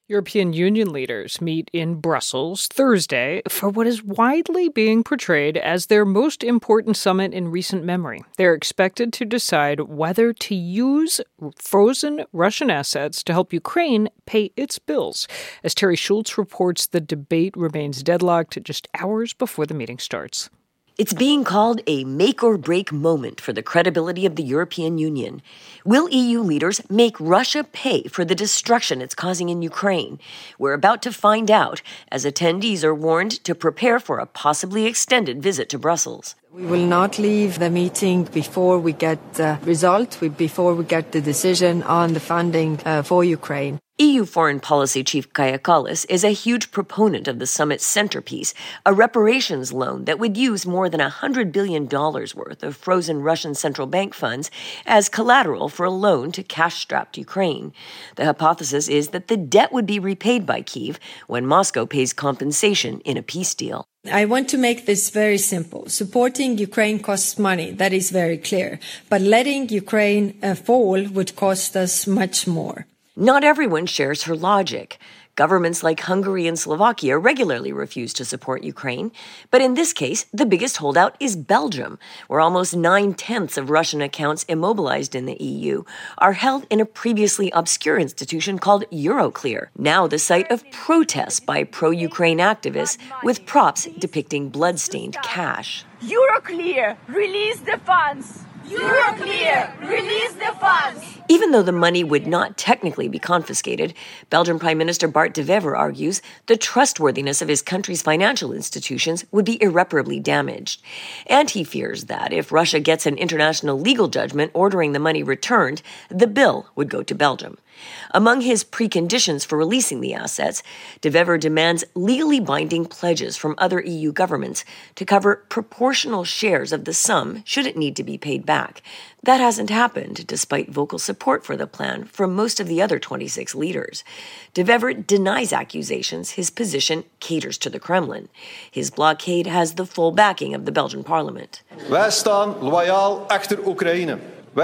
European Union leaders meet in Brussels Thursday for what is widely being portrayed as their most important summit in recent memory. They're expected to decide whether to use frozen Russian assets to help Ukraine pay its bills. As Terry Schultz reports, the debate remains deadlocked just hours before the meeting starts. It's being called a make-or-break moment for the credibility of the European Union. Will EU leaders make Russia pay for the destruction it's causing in Ukraine? We're about to find out, as attendees are warned to prepare for a possibly extended visit to Brussels. We will not leave the meeting before we get the result, before we get the decision on the funding for Ukraine. EU Foreign Policy Chief Kaja Kallas is a huge proponent of the summit's centerpiece, a reparations loan that would use more than $100 billion worth of frozen Russian central bank funds as collateral for a loan to cash-strapped Ukraine. The hypothesis is that the debt would be repaid by Kyiv when Moscow pays compensation in a peace deal. I want to make this very simple. Supporting Ukraine costs money, that is very clear. But letting Ukraine fall would cost us much more. Not everyone shares her logic. Governments like Hungary and Slovakia regularly refuse to support Ukraine. But in this case, the biggest holdout is Belgium, where almost 9/10 of Russian accounts immobilized in the EU are held in a previously obscure institution called Euroclear, now the site of protests by pro-Ukraine activists with props depicting blood-stained cash. Euroclear, release the funds! Euroclear, release the funds! Even though the money would not technically be confiscated, Belgian Prime Minister Bart De Wever argues the trustworthiness of his country's financial institutions would be irreparably damaged. And he fears that if Russia gets an international legal judgment ordering the money returned, the bill would go to Belgium. Among his preconditions for releasing the assets, De Wever demands legally binding pledges from other EU governments to cover proportional shares of the sum should it need to be paid back. That hasn't happened, despite vocal support for the plan from most of the other 26 leaders. De Wever denies accusations his position caters to the Kremlin. His blockade has the full backing of the Belgian parliament. Wij staan loyaal achter Oekraïne.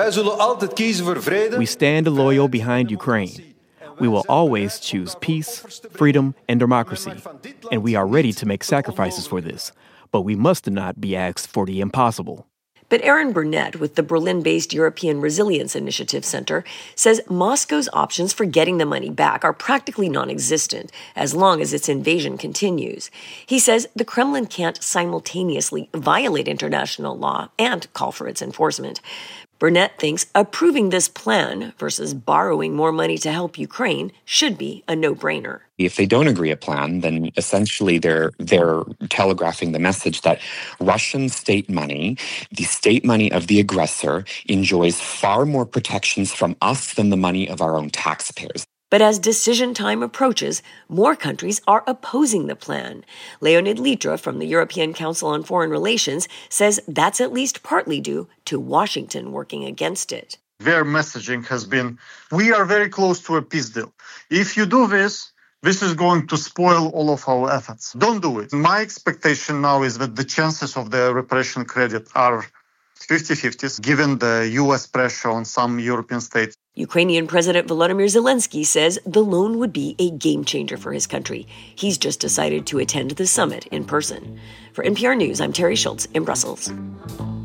We stand loyal behind Ukraine. We will always choose peace, freedom, and democracy. And we are ready to make sacrifices for this. But we must not be asked for the impossible. But Aaron Burnett with the Berlin-based European Resilience Initiative Center says Moscow's options for getting the money back are practically non-existent as long as its invasion continues. He says the Kremlin can't simultaneously violate international law and call for its enforcement. Burnett thinks approving this plan versus borrowing more money to help Ukraine should be a no-brainer. If they don't agree a plan, then essentially they're telegraphing the message that Russian state money, the state money of the aggressor, enjoys far more protections from us than the money of our own taxpayers. But as decision time approaches, more countries are opposing the plan. Leonid Litra from the European Council on Foreign Relations says that's at least partly due to Washington working against it. Their messaging has been, we are very close to a peace deal. If you do this is going to spoil all of our efforts. Don't do it. My expectation now is that the chances of the reparation credit are 50-50, given the U.S. pressure on some European states. Ukrainian President Volodymyr Zelensky says the loan would be a game changer for his country. He's just decided to attend the summit in person. For NPR News, I'm Terry Schultz in Brussels.